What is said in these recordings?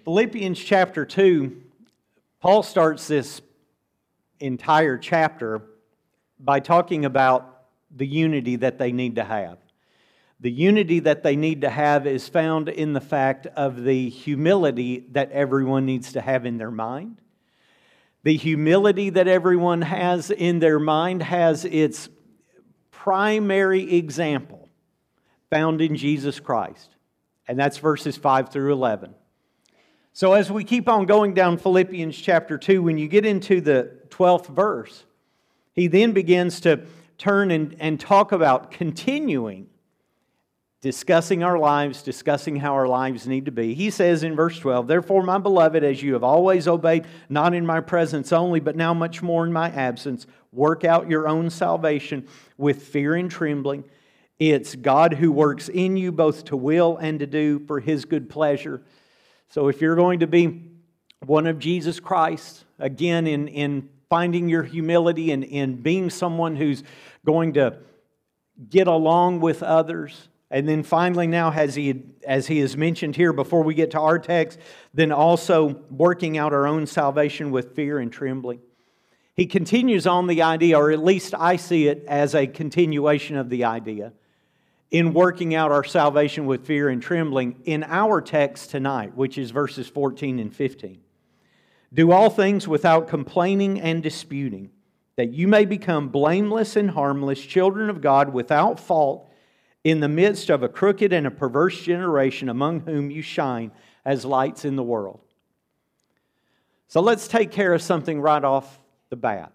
Philippians chapter 2, Paul starts this entire chapter by talking about the unity that they need to have. The unity that they need to have is found in the fact of the humility that everyone needs to have in their mind. The humility that everyone has in their mind has its primary example found in Jesus Christ. And that's verses 5 through 11. So as we keep on going down Philippians chapter 2, when you get into the 12th verse, he then begins to turn and talk about continuing, discussing our lives, discussing how our lives need to be. He says in verse 12, "Therefore, my beloved, as you have always obeyed, not in my presence only, but now much more in my absence, work out your own salvation with fear and trembling. It's God who works in you both to will and to do for His good pleasure." So if you're going to be one of Jesus Christ, again, in finding your humility and in being someone who's going to get along with others, and then finally now, as he has mentioned here before we get to our text, then also working out our own salvation with fear and trembling. He continues on the idea, or at least I see it as a continuation of the idea, in working out our salvation with fear and trembling in our text tonight, which is verses 14 and 15. "Do all things without complaining and disputing, that you may become blameless and harmless, children of God without fault, in the midst of a crooked and a perverse generation, among whom you shine as lights in the world." So let's take care of something right off the bat.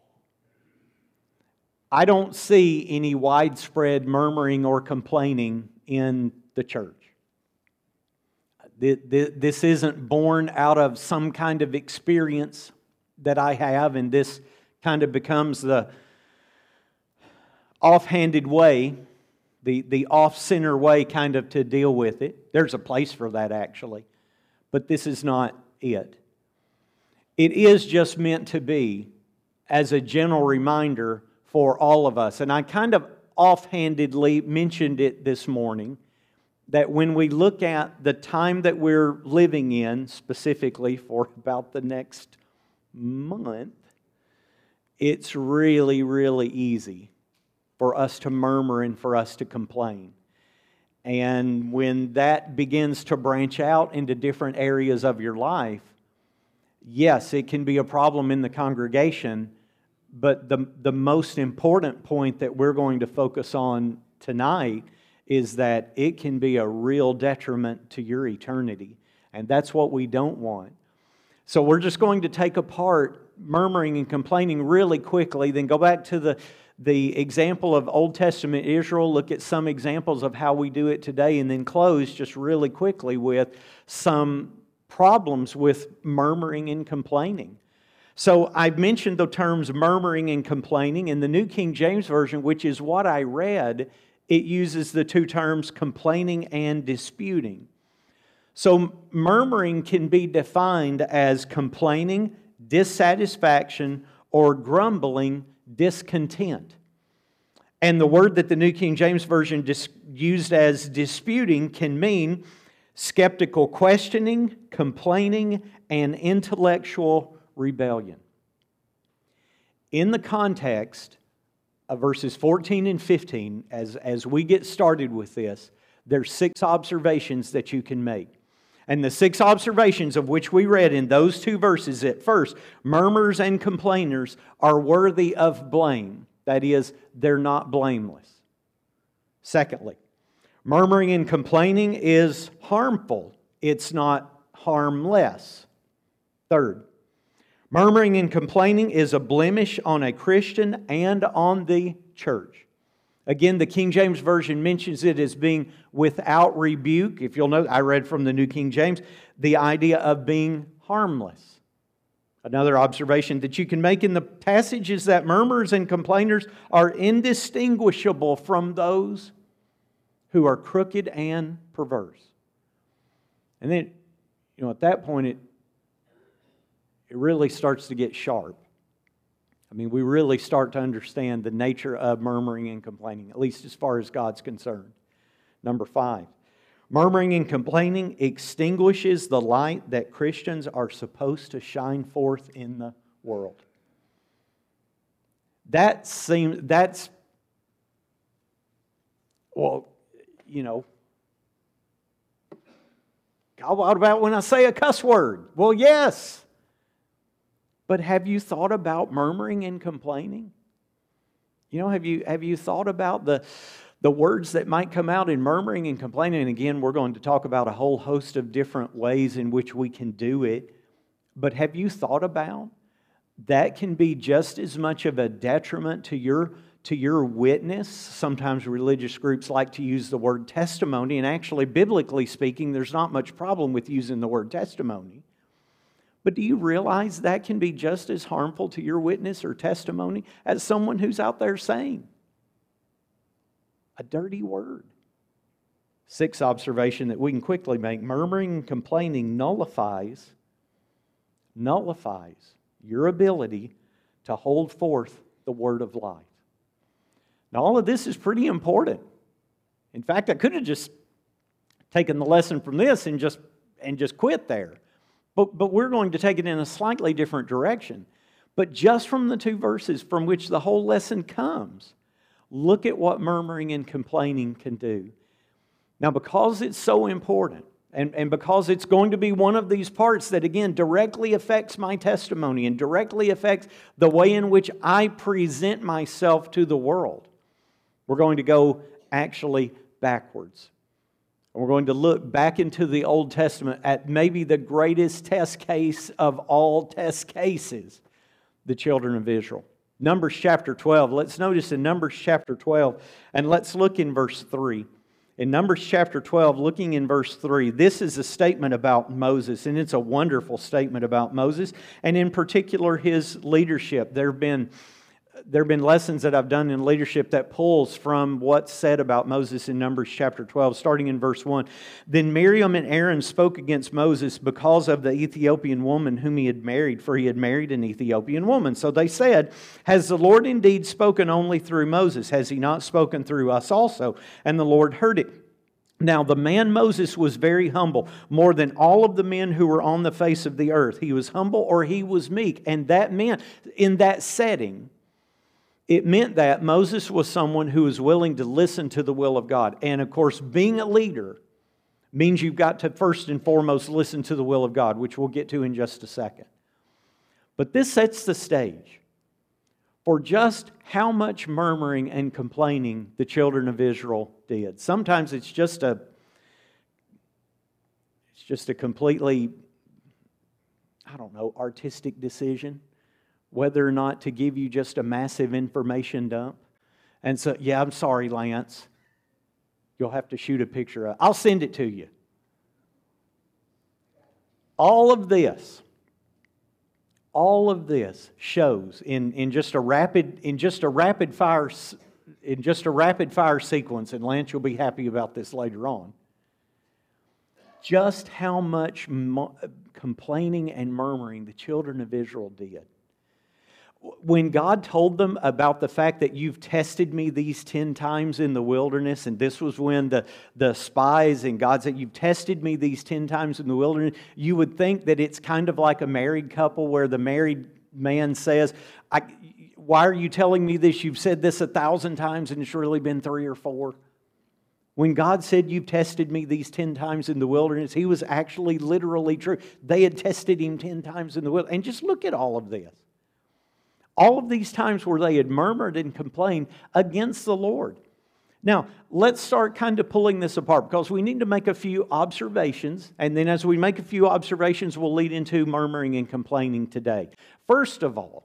I don't see any widespread murmuring or complaining in the church. This isn't born out of some kind of experience that I have, and this kind of becomes the offhanded way, the off-center way kind of to deal with it. There's a place for that actually, but this is not it. It is just meant to be as a general reminder for all of us. And I kind of offhandedly mentioned it this morning, that when we look at the time that we're living in, specifically for about the next month, it's really, really easy for us to murmur and for us to complain. And when that begins to branch out into different areas of your life, yes, it can be a problem in the congregation. But the most important point that we're going to focus on tonight is that it can be a real detriment to your eternity. And that's what we don't want. So we're just going to take apart murmuring and complaining really quickly, then go back to the example of Old Testament Israel, look at some examples of how we do it today, and then close just really quickly with some problems with murmuring and complaining. So I've mentioned the terms murmuring and complaining. In the New King James Version, which is what I read, it uses the two terms complaining and disputing. So murmuring can be defined as complaining, dissatisfaction, or grumbling, discontent. And the word that the New King James Version used as disputing can mean skeptical questioning, complaining, and intellectual rebellion. In the context of verses 14 and 15, as we get started with this, there's 6 observations that you can make. And the 6 observations of which we read in those 2 verses, at first, murmurers and complainers are worthy of blame. That is, they're not blameless. Secondly, murmuring and complaining is harmful. It's not harmless. Third, murmuring and complaining is a blemish on a Christian and on the church. Again, the King James Version mentions it as being without rebuke. If you'll note, I read from the New King James, the idea of being harmless. Another observation that you can make in the passage is that murmurers and complainers are indistinguishable from those who are crooked and perverse. And then, at that point, it really starts to get sharp. I mean, we really start to understand the nature of murmuring and complaining, at least as far as God's concerned. Number 5, Murmuring and complaining extinguishes the light that Christians are supposed to shine forth in the world. Well, you know, God, what about when I say a cuss word? Well, yes. But have you thought about murmuring and complaining? You know, have you thought about the words that might come out in murmuring and complaining? And again, we're going to talk about a whole host of different ways in which we can do it. But have you thought about that can be just as much of a detriment to your witness? Sometimes religious groups like to use the word testimony, and actually, biblically speaking, there's not much problem with using the word testimony. But do you realize that can be just as harmful to your witness or testimony as someone who's out there saying a dirty word? Sixth observation that we can quickly make: murmuring and complaining nullifies your ability to hold forth the word of life. Now, all of this is pretty important. In fact, I could have just taken the lesson from this and just quit there. But we're going to take it in a slightly different direction. But just from the two verses from which the whole lesson comes, look at what murmuring and complaining can do. Now, because it's so important, and because it's going to be one of these parts that, again, directly affects my testimony and directly affects the way in which I present myself to the world, we're going to go actually backwards. And we're going to look back into the Old Testament at maybe the greatest test case of all test cases, the children of Israel. Numbers chapter 12. Let's notice in Numbers chapter 12, and let's look in verse 3. In Numbers chapter 12, looking in verse 3, this is a statement about Moses, and it's a wonderful statement about Moses, and in particular his leadership. There have been lessons that I've done in leadership that pulls from what's said about Moses in Numbers chapter 12, starting in verse 1. Then Miriam and Aaron spoke against Moses because of the Ethiopian woman whom he had married, for he had married an Ethiopian woman. So they said, has the Lord indeed spoken only through Moses? Has he not spoken through us also? And the Lord heard it. Now the man Moses was very humble, more than all of the men who were on the face of the earth. He was humble or he was meek. And that meant, in that setting, it meant that Moses was someone who was willing to listen to the will of God. And of course, being a leader means you've got to first and foremost listen to the will of God, which we'll get to in just a second. But this sets the stage for just how much murmuring and complaining the children of Israel did. Sometimes it's just a completely, artistic decision whether or not to give you just a massive information dump. And so, yeah, I'm sorry, Lance. You'll have to shoot a picture of it. I'll send it to you. All of this shows in just a rapid fire sequence, and Lance, you'll be happy about this later on, just how much complaining and murmuring the children of Israel did. When God told them about the fact that you've tested me these 10 times in the wilderness, and this was when the spies and God said, you've tested me these 10 times in the wilderness, you would think that it's kind of like a married couple where the married man says, why are you telling me this? You've said this 1,000 times and it's really been 3 or 4. When God said, you've tested me these 10 times in the wilderness, He was actually literally true. They had tested Him 10 times in the wilderness. And just look at all of this. All of these times where they had murmured and complained against the Lord. Now, let's start kind of pulling this apart because we need to make a few observations. And then as we make a few observations, we'll lead into murmuring and complaining today. First of all,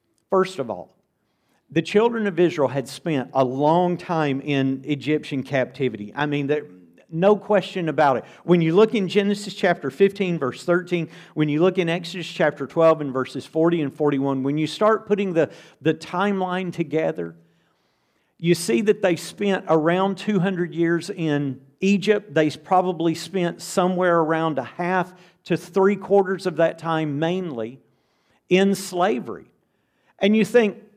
the children of Israel had spent a long time in Egyptian captivity. I mean, no question about it. When you look in Genesis chapter 15, verse 13, when you look in Exodus chapter 12 and verses 40 and 41, when you start putting the timeline together, you see that they spent around 200 years in Egypt. They probably spent somewhere around a half to 3/4 of that time mainly in slavery. And you think,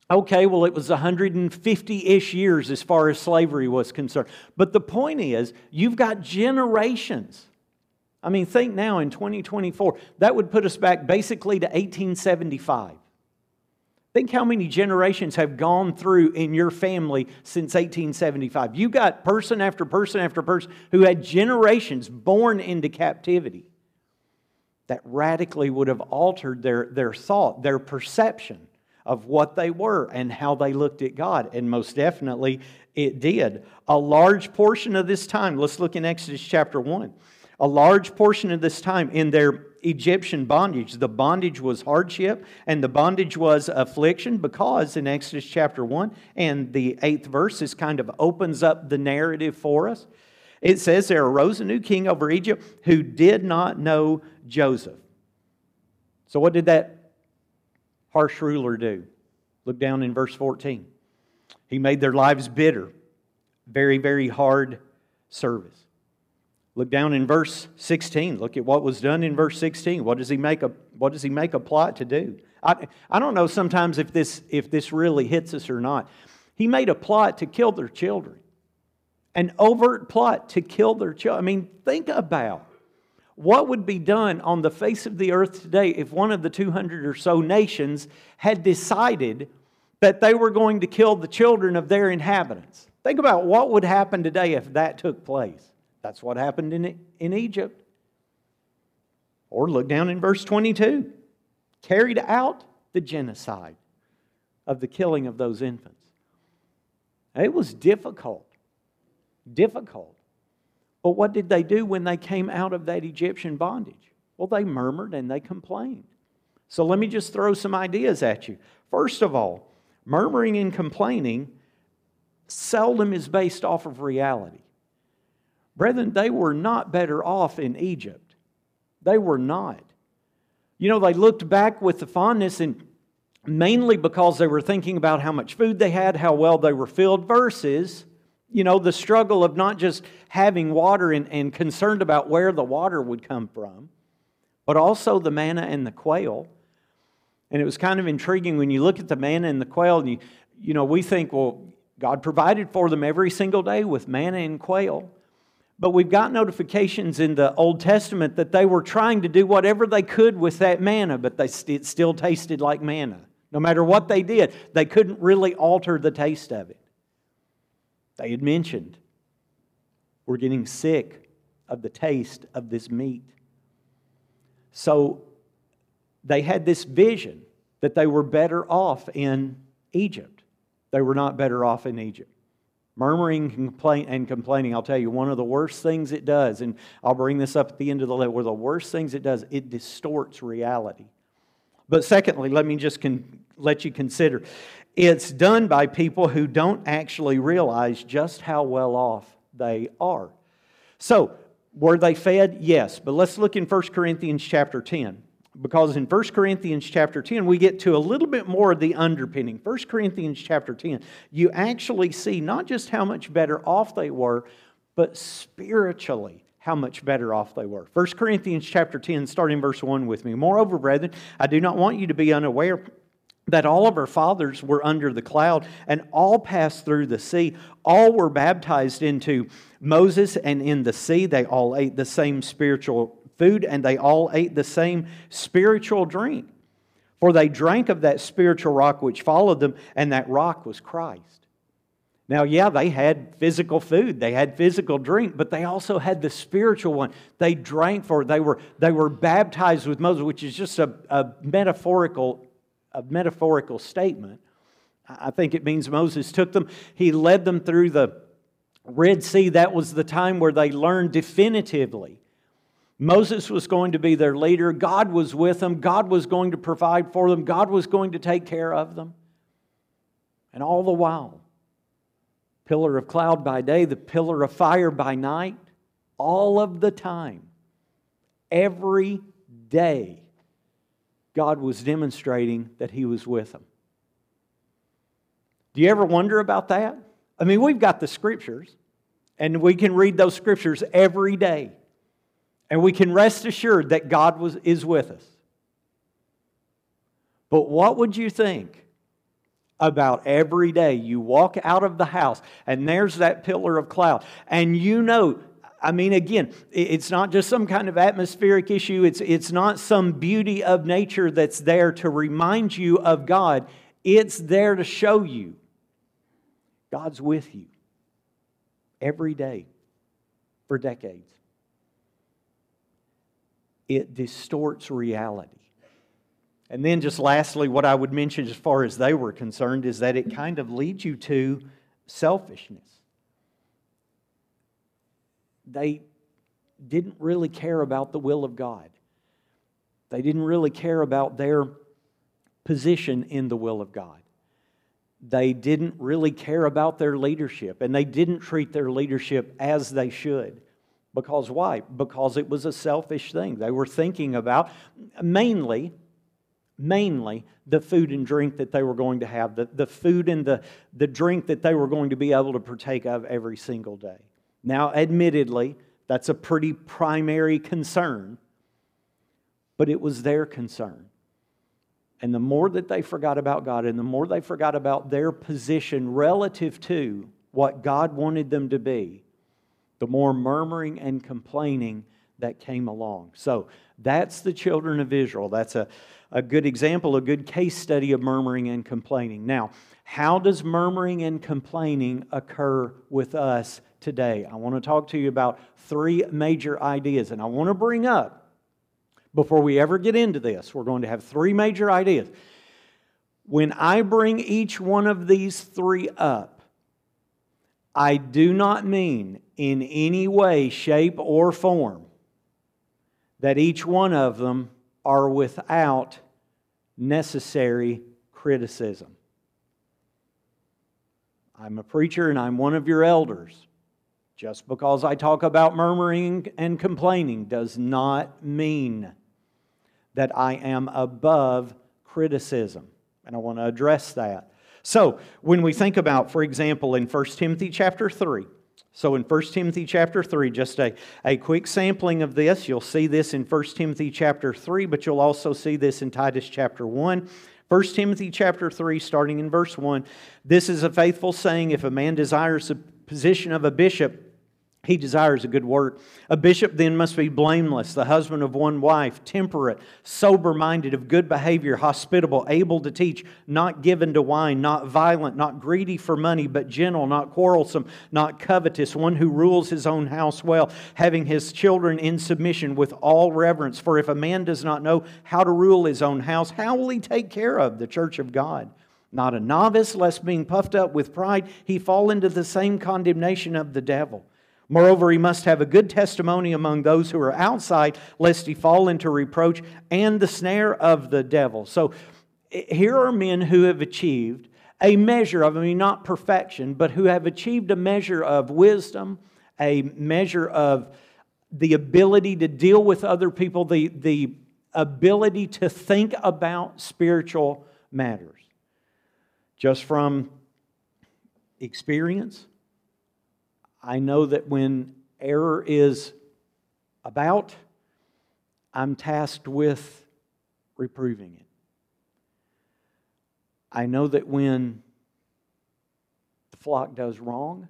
Okay, well, it was 150-ish years as far as slavery was concerned. But the point is, you've got generations. I mean, think now in 2024, that would put us back basically to 1875. Think how many generations have gone through in your family since 1875. You got person after person after person who had generations born into captivity. That radically would have altered their thought, their perception of what they were and how they looked at God. And most definitely it did. A large portion of this time, let's look in Exodus chapter 1. A large portion of this time in their Egyptian bondage, the bondage was hardship and the bondage was affliction, because in Exodus chapter 1 and the 8th verse, this kind of opens up the narrative for us. It says, there arose a new king over Egypt who did not know Joseph. So what did that harsh ruler do? Look down in verse 14. He made their lives bitter, very, very hard service. Look down in verse 16. Look at what was done in verse 16. What does he make a plot to do? I don't know sometimes if this really hits us or not. He made a plot to kill their children. An overt plot to kill their children. I mean, think about what would be done on the face of the earth today if one of the 200 or so nations had decided that they were going to kill the children of their inhabitants. Think about what would happen today if that took place. That's what happened in Egypt. Or look down in verse 22. Carried out the genocide of the killing of those infants. It was difficult. Difficult. But what did they do when they came out of that Egyptian bondage? Well, they murmured and they complained. So let me just throw some ideas at you. First of all, murmuring and complaining seldom is based off of reality. Brethren, they were not better off in Egypt. They were not. You know, they looked back with the fondness, and mainly because they were thinking about how much food they had, how well they were filled, versus, you know, the struggle of not just having water and concerned about where the water would come from, but also the manna and the quail. And it was kind of intriguing when you look at the manna and the quail, and you know, we think, well, God provided for them every single day with manna and quail. But we've got notifications in the Old Testament that they were trying to do whatever they could with that manna, but it still tasted like manna. No matter what they did, they couldn't really alter the taste of it. They had mentioned, we're getting sick of the taste of this meat. So they had this vision that they were better off in Egypt. They were not better off in Egypt. Murmuring and complaining, I'll tell you, one of the worst things it does, and I'll bring this up at the end of the letter, one of the worst things it does, it distorts reality. But secondly, let me just let you consider, it's done by people who don't actually realize just how well off they are. So, were they fed? Yes. But let's look in 1 Corinthians chapter 10. Because in 1 Corinthians chapter 10, we get to a little bit more of the underpinning. 1 Corinthians chapter 10, you actually see not just how much better off they were, but spiritually how much better off they were. 1 Corinthians chapter 10, starting verse 1 with me. Moreover, brethren, I do not want you to be unaware that all of our fathers were under the cloud, and all passed through the sea. All were baptized into Moses, and in the sea they all ate the same spiritual food, and they all ate the same spiritual drink. For they drank of that spiritual rock which followed them, and that rock was Christ. Now, yeah, they had physical food, they had physical drink, but they also had the spiritual one. They drank for it. They were baptized with Moses, which is just a metaphorical statement. I think it means Moses took them, he led them through the Red Sea. That was the time where they learned definitively Moses was going to be their leader. God was with them. God was going to provide for them. God was going to take care of them. And all the while, pillar of cloud by day, the pillar of fire by night, all of the time, every day, God was demonstrating that He was with them. Do you ever wonder about that? I mean, we've got the Scriptures, and we can read those Scriptures every day. And we can rest assured that God is with us. But what would you think about every day. You walk out of the house and there's that pillar of cloud. And you know, I mean, again, it's not just some kind of atmospheric issue. It's not some beauty of nature that's there to remind you of God. It's there to show you God's with you every day for decades. It distorts reality. And then just lastly, what I would mention as far as they were concerned is that it kind of leads you to selfishness. They didn't really care about the will of God. They didn't really care about their position in the will of God. They didn't really care about their leadership, and they didn't treat their leadership as they should. Because why? Because it was a selfish thing. They were thinking about mainly the food and drink that they were going to have, the food and the drink that they were going to be able to partake of every single day. Now, admittedly, that's a pretty primary concern, but it was their concern. And the more that they forgot about God and the more they forgot about their position relative to what God wanted them to be, the more murmuring and complaining that came along. So that's the children of Israel. That's a good example, a good case study of murmuring and complaining. Now, how does murmuring and complaining occur with us today? I want to talk to you about three major ideas, and I want to bring up, before we ever get into this, we're going to have three major ideas. When I bring each one of these three up, I do not mean in any way, shape, or form that each one of them are without necessary criticism. I'm a preacher and I'm one of your elders. Just because I talk about murmuring and complaining does not mean that I am above criticism. And I want to address that. So, when we think about, for example, in 1 Timothy chapter 3, so in 1 Timothy chapter 3, just a quick sampling of this. You'll see this in 1 Timothy chapter 3, but you'll also see this in Titus chapter 1. 1 Timothy chapter 3, starting in verse 1, this is a faithful saying, if a man desires the position of a bishop, he desires a good work. A bishop then must be blameless, the husband of one wife, temperate, sober-minded, of good behavior, hospitable, able to teach, not given to wine, not violent, not greedy for money, but gentle, not quarrelsome, not covetous, one who rules his own house well, having his children in submission with all reverence. For if a man does not know how to rule his own house, how will he take care of the church of God? Not a novice, lest being puffed up with pride, he fall into the same condemnation of the devil. Moreover, he must have a good testimony among those who are outside, lest he fall into reproach and the snare of the devil. So here are men who have achieved a measure of, not perfection, but who have achieved a measure of wisdom, a measure of the ability to deal with other people, the ability to think about spiritual matters. Just from experience, I know that when error is about, I'm tasked with reproving it. I know that when the flock does wrong,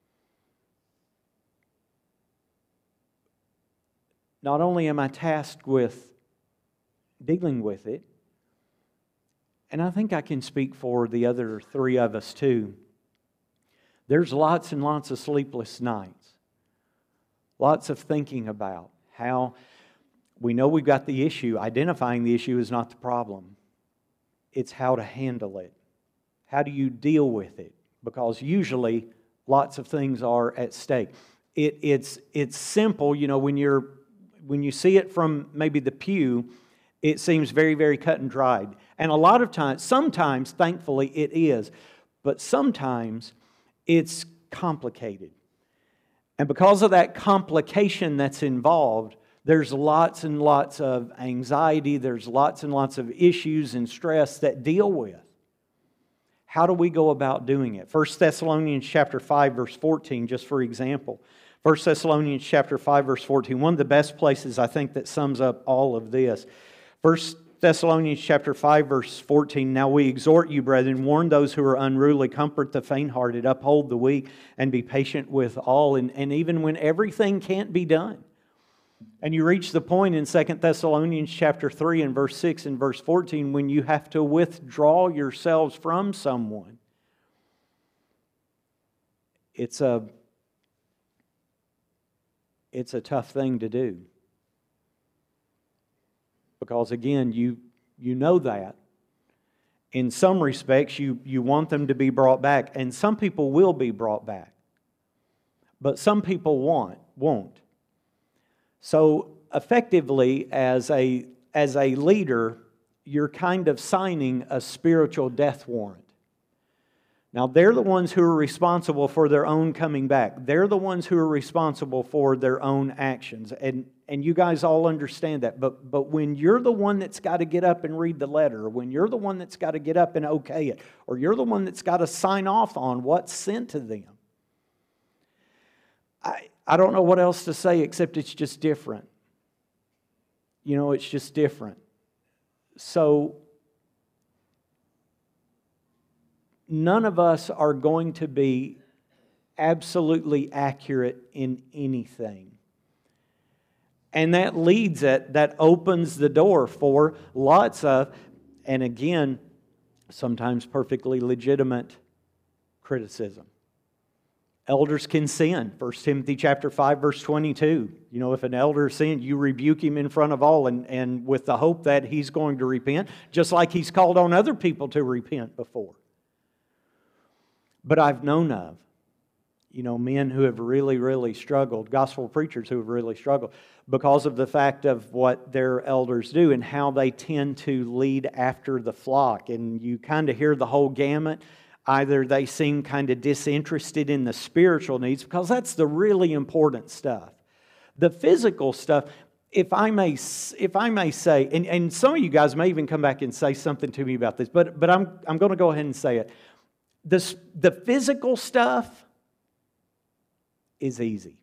not only am I tasked with dealing with it, and I think I can speak for the other three of us too, there's lots and lots of sleepless nights. Lots of thinking about how we know we've got the issue. Identifying the issue is not the problem. It's how to handle it. How do you deal with it? Because usually lots of things are at stake. It's simple, when you see it from maybe the pew, it seems very, very cut and dried. And a lot of times, sometimes, thankfully, it is. But sometimes it's complicated. And because of that complication that's involved, there's lots and lots of anxiety, there's lots and lots of issues and stress that deal with. How do we go about doing it? 1 Thessalonians chapter 5, verse 14, just for example. 1 Thessalonians chapter 5, verse 14, one of the best places I think that sums up all of this. 1 Thessalonians chapter 5, verse 14, now we exhort you, brethren, warn those who are unruly, comfort the faint-hearted, uphold the weak, and be patient with all, and even when everything can't be done. And you reach the point in 2 Thessalonians chapter 3 and verse 6 and verse 14 when you have to withdraw yourselves from someone. It's a tough thing to do. Because again, you know that. In some respects, you want them to be brought back. And some people will be brought back. But some people won't. So effectively, as a leader, you're kind of signing a spiritual death warrant. Now, they're the ones who are responsible for their own coming back. They're the ones who are responsible for their own actions. And you guys all understand that. But when you're the one that's got to get up and read the letter, or when you're the one that's got to get up and okay it, or you're the one that's got to sign off on what's sent to them, I don't know what else to say except it's just different. You know, it's just different. So, none of us are going to be absolutely accurate in anything. And that that opens the door for lots of, and again, sometimes perfectly legitimate criticism. Elders can sin. 1 Timothy chapter 5, verse 22. You know, if an elder sins, you rebuke him in front of all and with the hope that he's going to repent, just like he's called on other people to repent before. But I've known of, men who have really, really struggled, gospel preachers who have really struggled because of the fact of what their elders do and how they tend to lead after the flock. And you kind of hear the whole gamut. Either they seem kind of disinterested in the spiritual needs, because that's the really important stuff. The physical stuff, if I may say, and some of you guys may even come back and say something to me about this, but I'm going to go ahead and say it. The physical stuff is easy.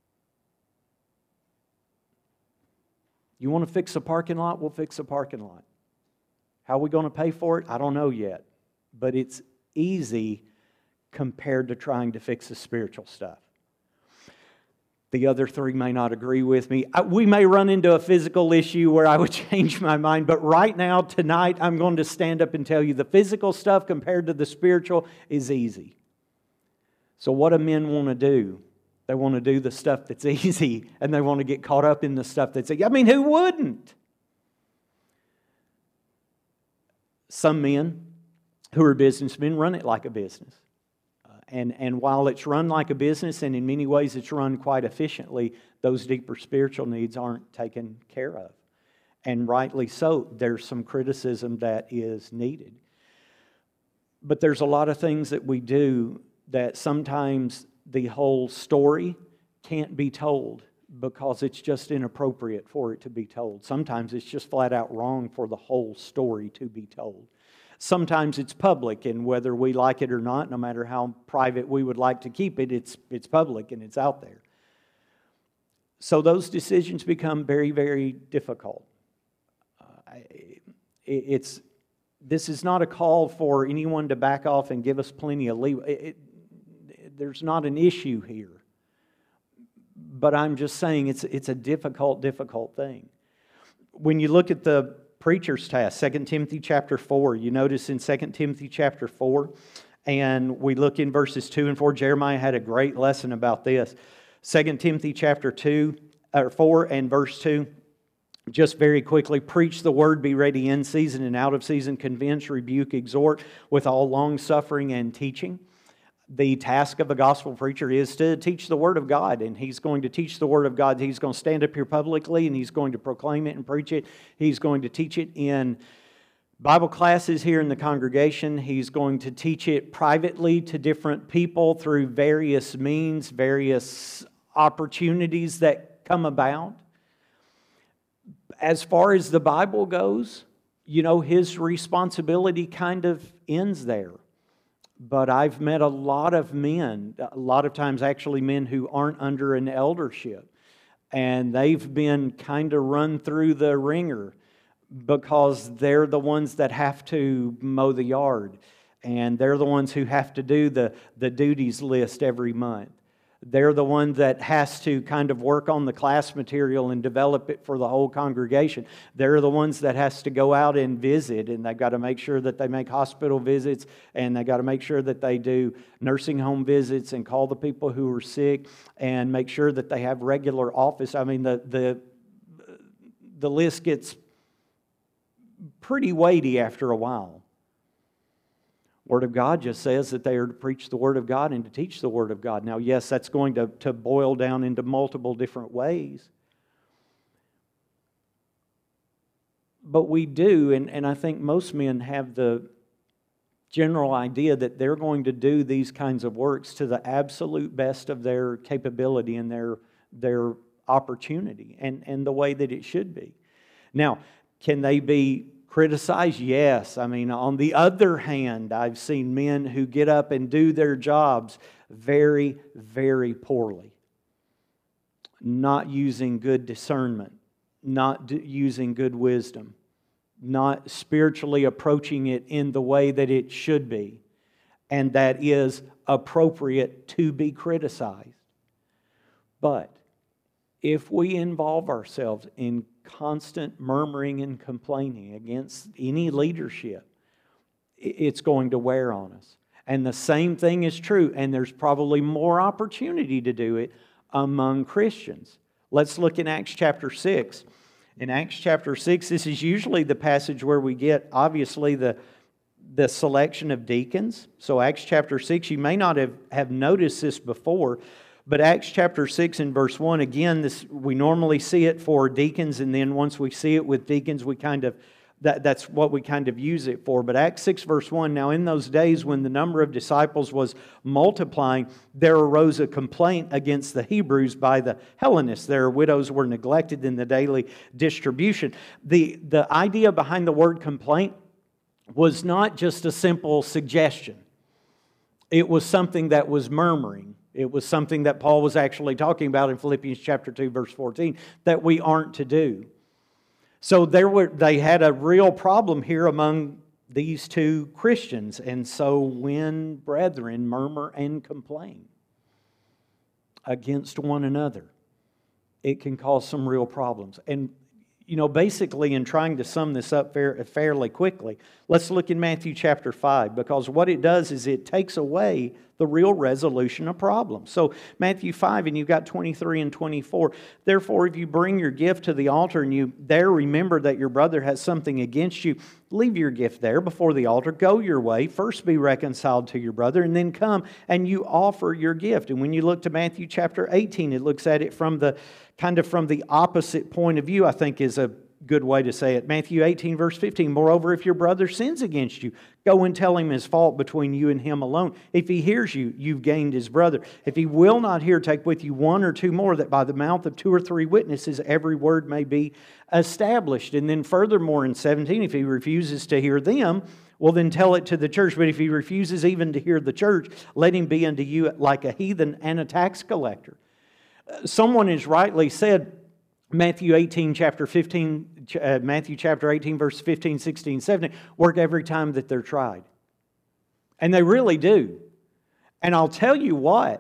You want to fix a parking lot? We'll fix a parking lot. How are we going to pay for it? I don't know yet. But it's easy compared to trying to fix the spiritual stuff. The other three may not agree with me. We may run into a physical issue where I would change my mind, but right now, tonight, I'm going to stand up and tell you the physical stuff compared to the spiritual is easy. So what do men want to do? They want to do the stuff that's easy, and they want to get caught up in the stuff that's easy. I mean, who wouldn't? Some men who are businessmen run it like a business. And while it's run like a business, and in many ways it's run quite efficiently, those deeper spiritual needs aren't taken care of. And rightly so, there's some criticism that is needed. But there's a lot of things that we do that sometimes the whole story can't be told because it's just inappropriate for it to be told. Sometimes it's just flat out wrong for the whole story to be told. Sometimes it's public, and whether we like it or not, no matter how private we would like to keep it, it's public and it's out there. So those decisions become very, very difficult. This is not a call for anyone to back off and give us plenty of leeway. There's not an issue here. But I'm just saying it's a difficult thing. When you look at the preacher's task, 2 Timothy chapter 4, you notice in 2 Timothy chapter 4, and we look in verses 2 and 4, Jeremiah had a great lesson about this. 2 Timothy chapter 4 and verse 2, just very quickly, preach the word, be ready in season and out of season, convince, rebuke, exhort with all long suffering and teaching. The task of a gospel preacher is to teach the Word of God, and he's going to teach the Word of God. He's going to stand up here publicly, and he's going to proclaim it and preach it. He's going to teach it in Bible classes here in the congregation. He's going to teach it privately to different people through various means, various opportunities that come about. As far as the Bible goes, his responsibility kind of ends there. But I've met a lot of men, a lot of times actually men who aren't under an eldership, and they've been kind of run through the ringer because they're the ones that have to mow the yard, and they're the ones who have to do the duties list every month. They're the one that has to kind of work on the class material and develop it for the whole congregation. They're the ones that has to go out and visit, and they've got to make sure that they make hospital visits, and they've got to make sure that they do nursing home visits and call the people who are sick and make sure that they have regular office. I mean, the list gets pretty weighty after a while. Word of God just says that they are to preach the Word of God and to teach the Word of God. Now, yes, that's going to boil down into multiple different ways. But we do, and I think most men have the general idea that they're going to do these kinds of works to the absolute best of their capability and their opportunity and the way that it should be. Now, can they be criticized? Yes. I mean, on the other hand, I've seen men who get up and do their jobs very, very poorly. Not using good discernment, not using good wisdom, not spiritually approaching it in the way that it should be, and that is appropriate to be criticized. But if we involve ourselves in constant murmuring and complaining against any leadership, it's going to wear on us. And the same thing is true, and there's probably more opportunity to do it among Christians. Let's look in Acts chapter 6. In Acts chapter 6, this is usually the passage where we get, obviously, the selection of deacons. So Acts chapter 6, you may not have noticed this before, but Acts chapter 6 and verse 1, again, we normally see it for deacons, and then once we see it with deacons, that's what we kind of use it for. But Acts 6 verse 1, now in those days when the number of disciples was multiplying, there arose a complaint against the Hebrews by the Hellenists. Their widows were neglected in the daily distribution. The idea behind the word complaint was not just a simple suggestion. It was something that was murmuring. It was something that Paul was actually talking about in Philippians chapter 2, verse 14, that we aren't to do. So they had a real problem here among these two Christians. And so when brethren murmur and complain against one another, it can cause some real problems. And basically, in trying to sum this up fairly quickly, let's look in Matthew chapter 5, because what it does is it takes away the real resolution of problems. So Matthew 5, and you've got 23 and 24. Therefore, if you bring your gift to the altar and you there remember that your brother has something against you, leave your gift there before the altar, go your way, first be reconciled to your brother, and then come and you offer your gift. And when you look to Matthew chapter 18, it looks at it from the opposite point of view, I think is a good way to say it. Matthew 18, verse 15, moreover, if your brother sins against you, go and tell him his fault between you and him alone. If he hears you, you've gained his brother. If he will not hear, take with you one or two more, that by the mouth of 2 or 3 witnesses every word may be established. And then furthermore in 17, if he refuses to hear them, well, then tell it to the church. But if he refuses even to hear the church, let him be unto you like a heathen and a tax collector. Someone has rightly said, Matthew chapter 18, verse 15, 16, 17, work every time that they're tried. And they really do. And I'll tell you what,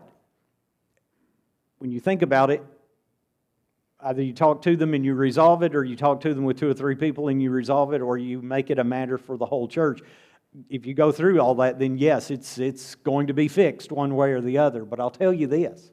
when you think about it, either you talk to them and you resolve it, or you talk to them with 2 or 3 people and you resolve it, or you make it a matter for the whole church. If you go through all that, then yes, it's going to be fixed one way or the other. But I'll tell you this,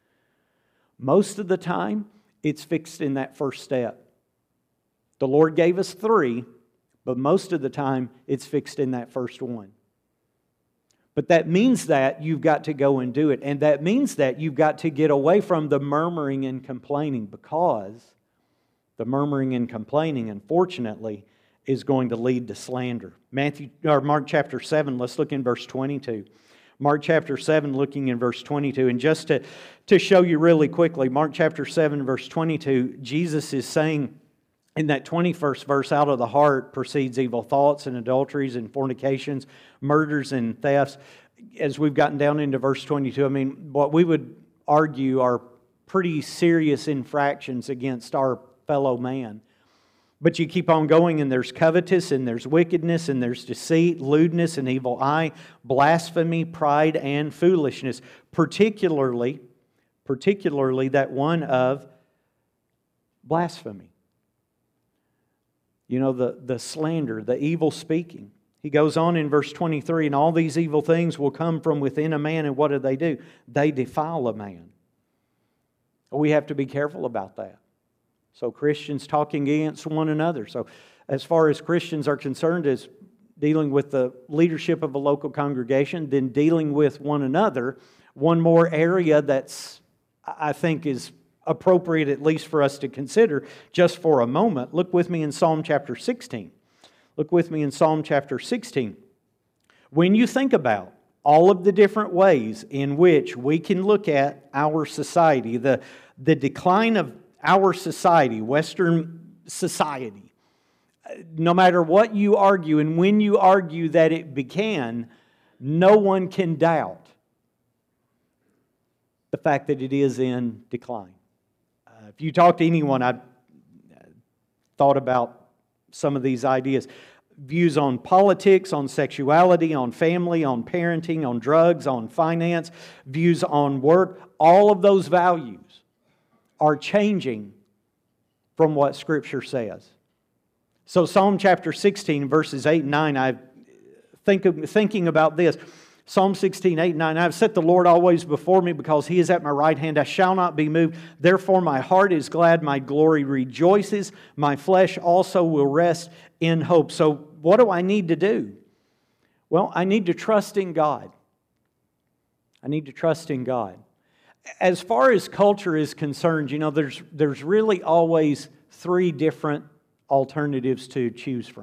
most of the time, it's fixed in that first step. The Lord gave us 3, but most of the time it's fixed in that first one. But that means that you've got to go and do it. And that means that you've got to get away from the murmuring and complaining, because the murmuring and complaining, unfortunately, is going to lead to slander. Mark chapter 7, let's look in verse 22. Mark chapter 7, looking in verse 22. And just to show you really quickly, Mark chapter 7, verse 22, Jesus is saying in that 21st verse, out of the heart proceeds evil thoughts and adulteries and fornications, murders and thefts. As we've gotten down into verse 22, I mean, what we would argue are pretty serious infractions against our fellow man. But you keep on going, and there's covetous, and there's wickedness, and there's deceit, lewdness, and evil eye, blasphemy, pride, and foolishness. Particularly that one of blasphemy. You know, the slander, the evil speaking. He goes on in verse 23, and all these evil things will come from within a man, and what do? They defile a man. We have to be careful about that. So Christians talking against one another. So as far as Christians are concerned, as dealing with the leadership of a local congregation, then dealing with one another, one more area that's, I think, is appropriate at least for us to consider just for a moment. Look with me in Psalm chapter 16. Look with me in Psalm chapter 16. When you think about all of the different ways in which we can look at our society, the decline of our society, Western society, no matter what you argue and when you argue that it began, no one can doubt the fact that it is in decline. If you talk to anyone, I've thought about some of these ideas. Views on politics, on sexuality, on family, on parenting, on drugs, on finance, views on work, all of those values are changing from what Scripture says. So Psalm chapter 16, verses 8 and 9, I'm thinking about this. Psalm 16, 8 and 9, I've set the Lord always before me because He is at my right hand. I shall not be moved. Therefore my heart is glad, my glory rejoices. My flesh also will rest in hope. So what do I need to do? Well, I need to trust in God. I need to trust in God. As far as culture is concerned, you know, there's really always three different alternatives to choose from.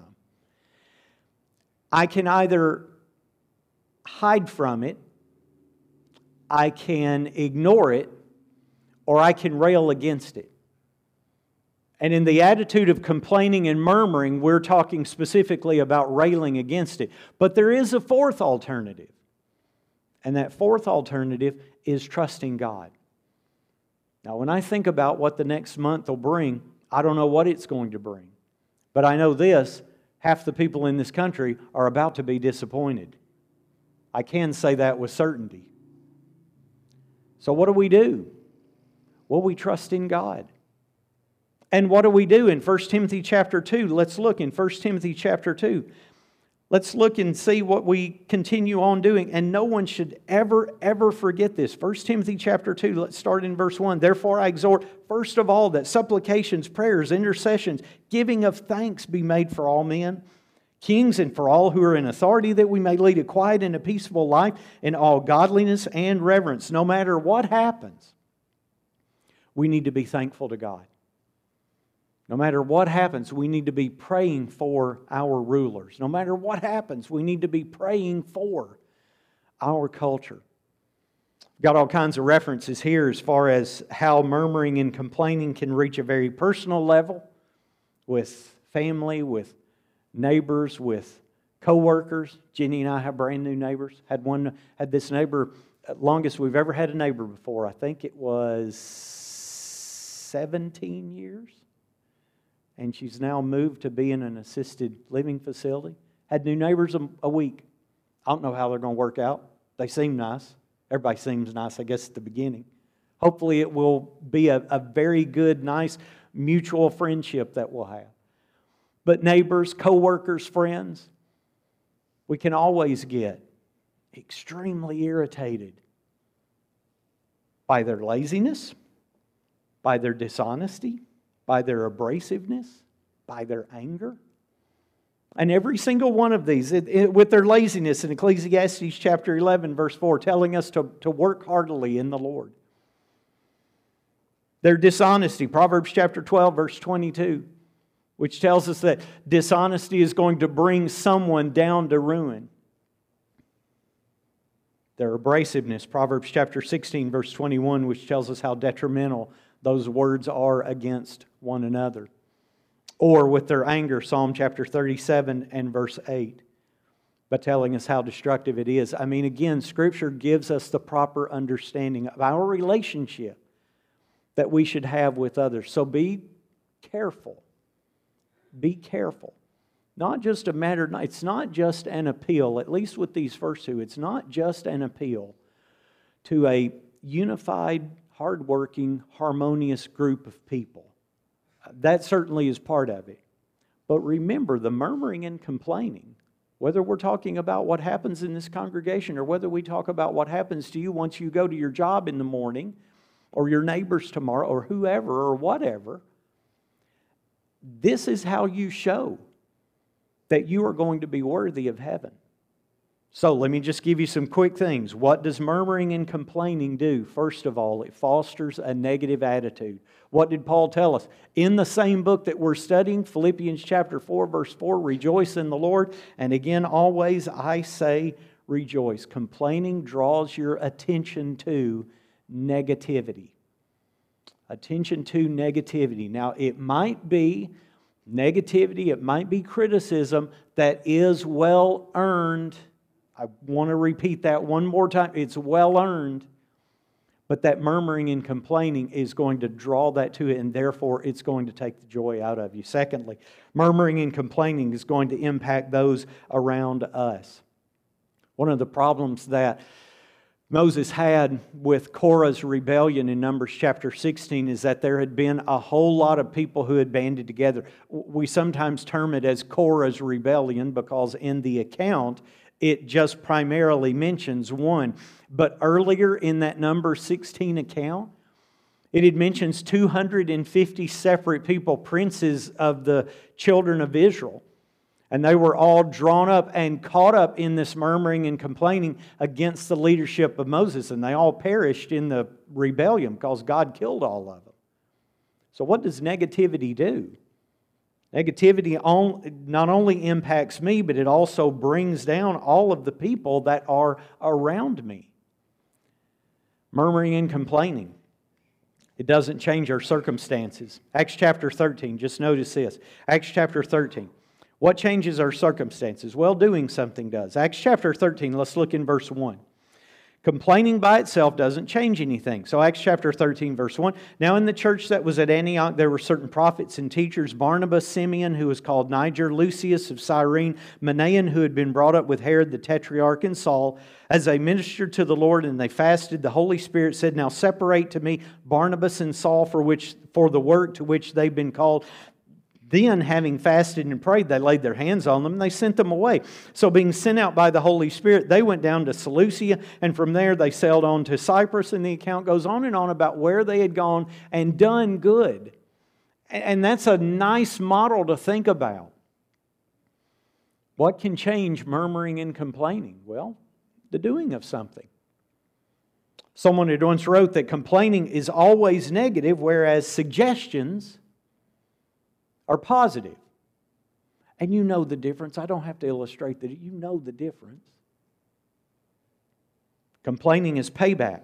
I can either hide from it, I can ignore it, or I can rail against it. And in the attitude of complaining and murmuring, we're talking specifically about railing against it. But there is a fourth alternative. And that fourth alternative is trusting God. Now, when I think about what the next month will bring, I don't know what it's going to bring. But I know this, half the people in this country are about to be disappointed. I can say that with certainty. So what do? Well, we trust in God. And what do we do in 1 Timothy chapter 2? Let's look in 1 Timothy chapter 2. Let's look and see what we continue on doing. And no one should ever forget this. 1 Timothy chapter 2, let's start in verse 1. Therefore I exhort, first of all, that supplications, prayers, intercessions, giving of thanks be made for all men, kings and for all who are in authority, that we may lead a quiet and a peaceable life in all godliness and reverence. No matter what happens, we need to be thankful to God. No matter what happens, we need to be praying for our rulers. No matter what happens, we need to be praying for our culture. Got all kinds of references here as far as how murmuring and complaining can reach a very personal level with family, with neighbors, with co-workers. Jenny and I have brand new neighbors. Had this neighbor, longest we've ever had a neighbor before. I think it was 17 years. And she's now moved to be in an assisted living facility. Had new neighbors a week. I don't know how they're going to work out. They seem nice. Everybody seems nice, I guess, at the beginning. Hopefully it will be a very good, nice, mutual friendship that we'll have. But neighbors, co-workers, friends, we can always get extremely irritated by their laziness, by their dishonesty, by their abrasiveness, by their anger. And every single one of these, with their laziness in Ecclesiastes chapter 11, verse 4, telling us to work heartily in the Lord. Their dishonesty, Proverbs chapter 12, verse 22, which tells us that dishonesty is going to bring someone down to ruin. Their abrasiveness, Proverbs chapter 16, verse 21, which tells us how detrimental those words are against one another. Or with their anger, Psalm chapter 37 and verse 8, but telling us how destructive it is. I mean, again, Scripture gives us the proper understanding of our relationship that we should have with others. So be careful. be careful. Not just a matter, it's not just an appeal, at least with these first two, it's not just an appeal to a unified, hardworking, harmonious group of people. That certainly is part of it. But remember, the murmuring and complaining, whether we're talking about what happens in this congregation or whether we talk about what happens to you once you go to your job in the morning or your neighbors tomorrow or whoever or whatever, this is how you show that you are going to be worthy of heaven. So let me just give you some quick things. What does murmuring and complaining do? First of all, it fosters a negative attitude. What did Paul tell us? In the same book that we're studying, Philippians chapter 4, verse 4, rejoice in the Lord. And again, always I say rejoice. Complaining draws your attention to negativity. Attention to negativity. Now, it might be negativity, it might be criticism that is well earned. I want to repeat that one more time. It's well earned. But that murmuring and complaining is going to draw that to it, and therefore it's going to take the joy out of you. Secondly, murmuring and complaining is going to impact those around us. One of the problems that Moses had with Korah's rebellion in Numbers chapter 16 is that there had been a whole lot of people who had banded together. We sometimes term it as Korah's rebellion because in the account it just primarily mentions one. But earlier in that Numbers 16 account, it mentions 250 separate people, princes of the children of Israel. And they were all drawn up and caught up in this murmuring and complaining against the leadership of Moses. And they all perished in the rebellion because God killed all of them. So what does negativity do? Negativity not only impacts me, but it also brings down all of the people that are around me. Murmuring and complaining. It doesn't change our circumstances. Acts chapter 13, just notice this. Acts chapter 13. What changes our circumstances? Well, doing something does. Acts chapter 13, let's look in verse 1. Complaining by itself doesn't change anything. So Acts chapter 13, verse 1. Now in the church that was at Antioch, there were certain prophets and teachers, Barnabas, Simeon, who was called Niger, Lucius of Cyrene, Manaen, who had been brought up with Herod the Tetrarch, and Saul. As they ministered to the Lord and they fasted, the Holy Spirit said, now separate to me Barnabas and Saul for the work to which they've been called. Then, having fasted and prayed, they laid their hands on them and they sent them away. So being sent out by the Holy Spirit, they went down to Seleucia, and from there they sailed on to Cyprus, and the account goes on and on about where they had gone and done good. And that's a nice model to think about. What can change murmuring and complaining? Well, the doing of something. Someone had once wrote that complaining is always negative, whereas suggestions are positive. And you know the difference. I don't have to illustrate that. You know the difference. Complaining is payback.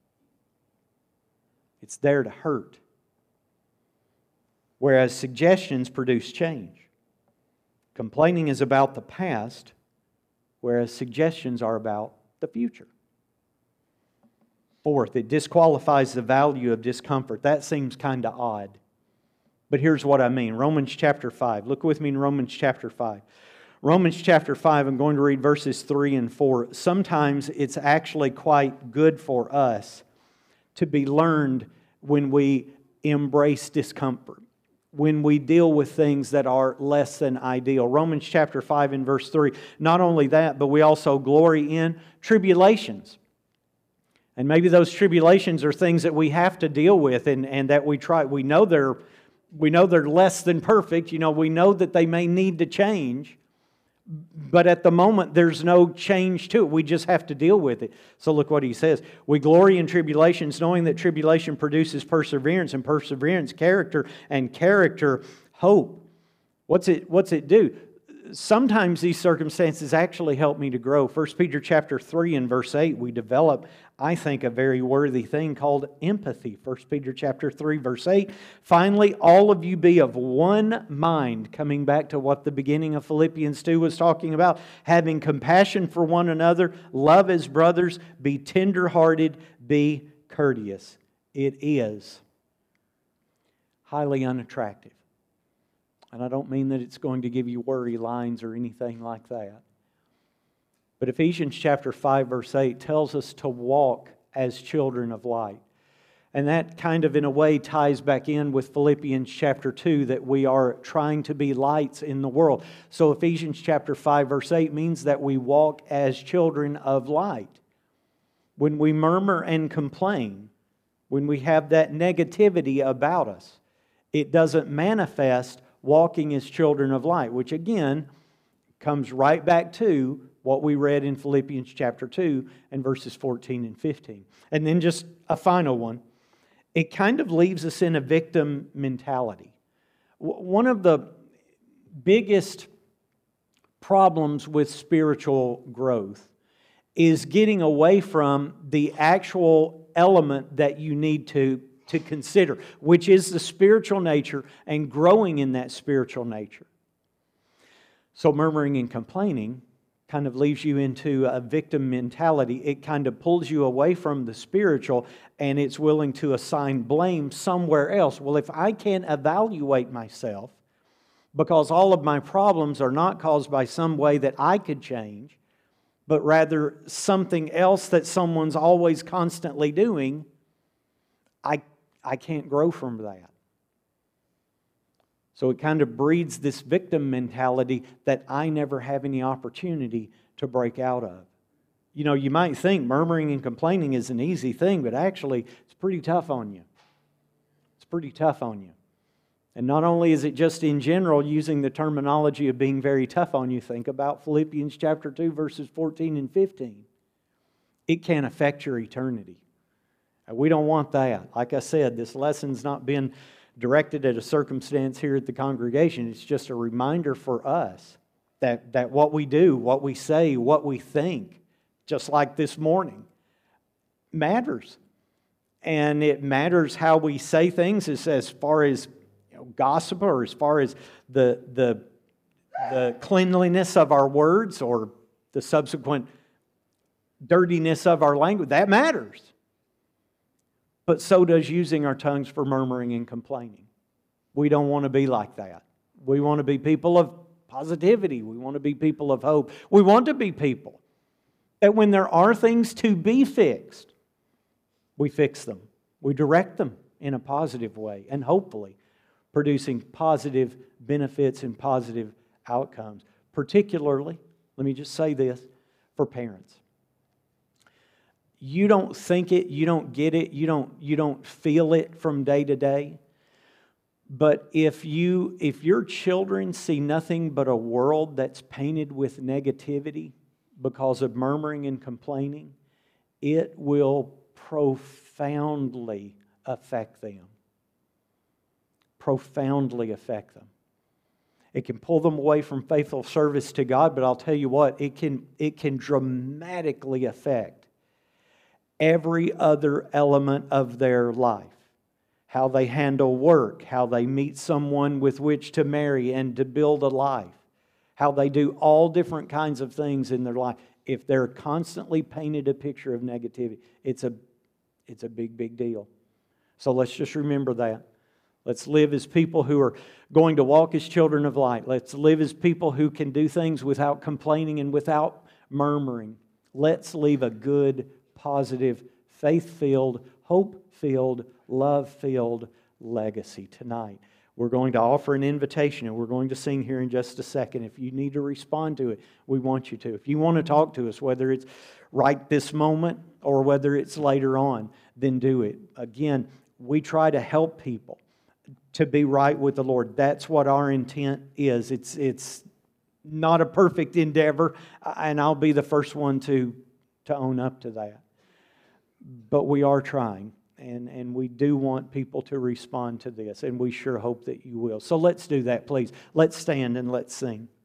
It's there to hurt. Whereas suggestions produce change. Complaining is about the past, whereas suggestions are about the future. Fourth, it disqualifies the value of discomfort. That seems kind of odd. But here's what I mean. Romans chapter 5. Look with me in Romans chapter 5. Romans chapter 5, I'm going to read verses 3 and 4. Sometimes it's actually quite good for us to be learned when we embrace discomfort, when we deal with things that are less than ideal. Romans chapter 5 and verse 3. Not only that, but we also glory in tribulations. And maybe those tribulations are things that we have to deal with and that we try. We know they're less than perfect. We know that they may need to change. But at the moment, there's no change to it. We just have to deal with it. So look what he says. We glory in tribulations, knowing that tribulation produces perseverance, and perseverance, character, and character, hope. What's it do? Sometimes these circumstances actually help me to grow. 1 Peter chapter 3 and verse 8, we develop, I think, a very worthy thing called empathy. 1 Peter chapter 3 verse 8, finally, all of you be of one mind, coming back to what the beginning of Philippians 2 was talking about, having compassion for one another, love as brothers, be tender-hearted, be courteous. It is highly unattractive And I don't mean that it's going to give you worry lines or anything like that. But Ephesians chapter 5, verse 8 tells us to walk as children of light. And that kind of in a way ties back in with Philippians chapter 2, that we are trying to be lights in the world. So Ephesians chapter 5, verse 8 means that we walk as children of light. When we murmur and complain, when we have that negativity about us, it doesn't manifest walking as children of light, which again comes right back to what we read in Philippians chapter 2 and verses 14 and 15. And then just a final one. It kind of leaves us in a victim mentality. One of the biggest problems with spiritual growth is getting away from the actual element that you need to consider, which is the spiritual nature and growing in that spiritual nature. So murmuring and complaining kind of leaves you into a victim mentality. It kind of pulls you away from the spiritual, and it's willing to assign blame somewhere else. Well, if I can't evaluate myself, because all of my problems are not caused by some way that I could change, but rather something else that someone's always constantly doing, I can't grow from that. So it kind of breeds this victim mentality that I never have any opportunity to break out of. You know, you might think murmuring and complaining is an easy thing, but actually it's pretty tough on you. It's pretty tough on you. And not only is it just in general using the terminology of being very tough on you, think about Philippians chapter 2 verses 14 and 15. It can affect your eternity. And we don't want that. Like I said, this lesson's not been directed at a circumstance here at the congregation. It's just a reminder for us that what we do, what we say, what we think, just like this morning, matters. And it matters how we say things as far as gossip, or as far as the cleanliness of our words or the subsequent dirtiness of our language. That matters. But so does using our tongues for murmuring and complaining. We don't want to be like that. We want to be people of positivity. We want to be people of hope. We want to be people that when there are things to be fixed, we fix them. We direct them in a positive way, and hopefully producing positive benefits and positive outcomes. Particularly, let me just say this, for parents. You don't think it, you don't get it, you don't feel it from day to day. But if your children see nothing but a world that's painted with negativity because of murmuring and complaining, it will profoundly affect them. Profoundly affect them. It can pull them away from faithful service to God, but I'll tell you what, it can dramatically affect every other element of their life. How they handle work, how they meet someone with which to marry and to build a life, how they do all different kinds of things in their life. If they're constantly painted a picture of negativity, it's a big, big deal. So let's just remember that. Let's live as people who are going to walk as children of light. Let's live as people who can do things without complaining and without murmuring. Let's leave a good, positive, faith-filled, hope-filled, love-filled legacy tonight. We're going to offer an invitation, and we're going to sing here in just a second. If you need to respond to it, we want you to. If you want to talk to us, whether it's right this moment or whether it's later on, then do it. Again, we try to help people to be right with the Lord. That's what our intent is. It's not a perfect endeavor, and I'll be the first one to own up to that. But we are trying, and we do want people to respond to this, and we sure hope that you will. So let's do that, please. Let's stand and let's sing.